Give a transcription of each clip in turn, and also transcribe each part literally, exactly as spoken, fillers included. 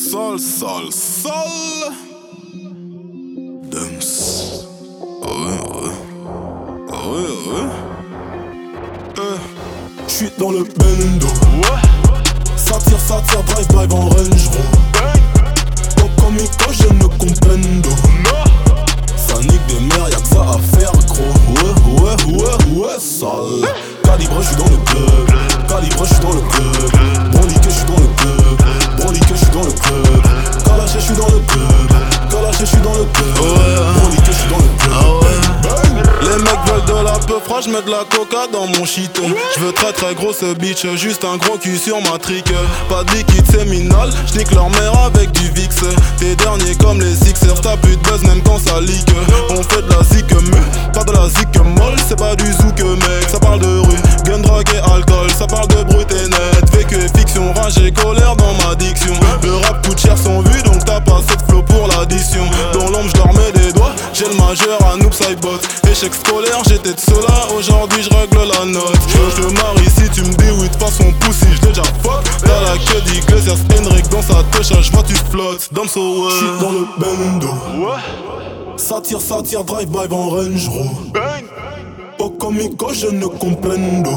Sol, sol, sol. Dems. Ah ouais, ah ouais. Ah ouais, ah ouais. Euh. J'suis dans le bendo. Ça tire, ça tire, drive, drive en Range Rover. Au comico, je ne comprendo. Ça nique des mères, y'a que ça à faire, gros. Ouais, ouais, ouais, ouais, sale. Calibre, j'suis dans le club. Calibre, j'suis dans le club. Broliqué, j'suis dans le club. Broliqué, j'suis dans le club. Calaché, j'suis dans le club. Calaché, j'suis dans le club. Broliqué, j'suis dans le club. Ah ouais. Les mecs veulent de la peu froide, j'mets de la coca dans mon shit. J'veux très très grosse bitch, juste un gros cul sur ma trique. Pas de liquide séminal, j'nique leur mère avec du Vix. T'es derniers comme les Sixers, t'as plus de buzz même quand ça leak. On fait de la zik mais pas de la zik molle. C'est pas du zouk mec, ça parle de rue, gun, drogue et alcool. Ça parle de brut et net, fait que fiction, rage et colère dans ma diction. Le rap coûte cher sans vue, donc t'as pas cette flow pour l'addition. Dans l'ombre j'leur mets des doigts, j'ai le majeur à noob sidebot. Échec scolaire, j'étais de cela, aujourd'hui j'règle la note. Je te marie si tu me dis oui de façon pussy, j'l'ai déjà fuck. T'as la queue d'Iglesias Henrik dans sa touche, j'vois tu flottes. Dame so ouais. J'suis dans le bendo. Ça tire, ça tire, drive by en Range Rover. Au comico, je ne comprendo.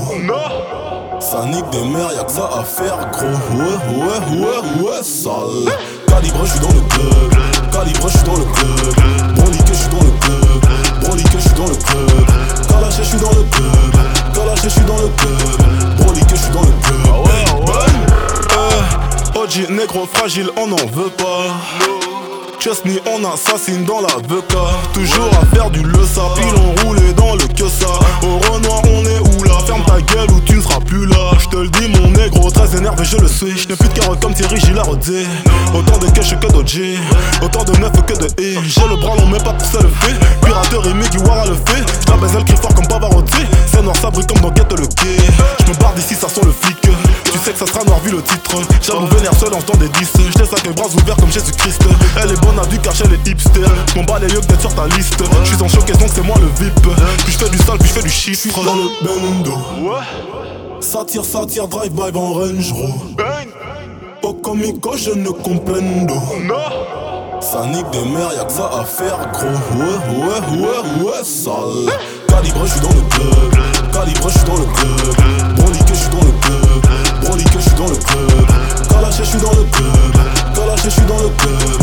Ça nique des mères, y'a que ça à faire, gros. Ouais, ouais, ouais, ouais, sale. Calibre, j'suis dans le club. Calibre, j'suis dans le club. Broliqué, j'suis dans le club. Broliqué, j'suis dans le club. Calaché, j'suis dans le club. Calaché, j'suis dans le club. Broliqué, j'suis dans le club. Ah ouais, ah ouais. Euh, O G, négro fragile, on n'en veut pas. Trust me, on assassine dans la V K. Toujours à faire du le ça, pilon roulé dans le que ça. Au Renoir, on est où là? Ferme ta gueule ou tu ne seras plus là. Je te le dis, mon négro, très énervé, je le suis. Je n'ai plus de carotte comme Thierry Gilardier. Autant de cash que d'O G, autant de neuf que de E. J'ai le bras long, mais pas pour se lever. Pirateur et Miguiwara le fait. J'la baise, elle crie fort comme Pavarotti. C'est noir, ça brille comme dans Guette le quai. Je me barre d'ici, ça sent le flic. Tu sais que ça sera noir vu le titre. J'avoue vénère seul en temps des dix. J't'ai sac les bras ouverts comme Jésus Christ. Elle est bonne à du cacher les hipsters. Mon bas les yeux d'être sur ta liste. J'suis en showcase donc c'est moi le V I P. Puis j'fais du sale, puis j'fais du chiffre. J'suis dans le bendo. Ça tire, ça tire, drive by en Range Rover. Au comico, je ne comprendo. Ça nique des mères, y'a que ça à faire, gros. Ouais, ouais, ouais, ouais, sale. Calibre, j'suis dans le club. Calibre, j'suis dans le club. Broliqué, j'suis dans le club. Broliqué, j'suis dans le club. Calaché, j'suis dans le club. Calaché, j'suis dans le club.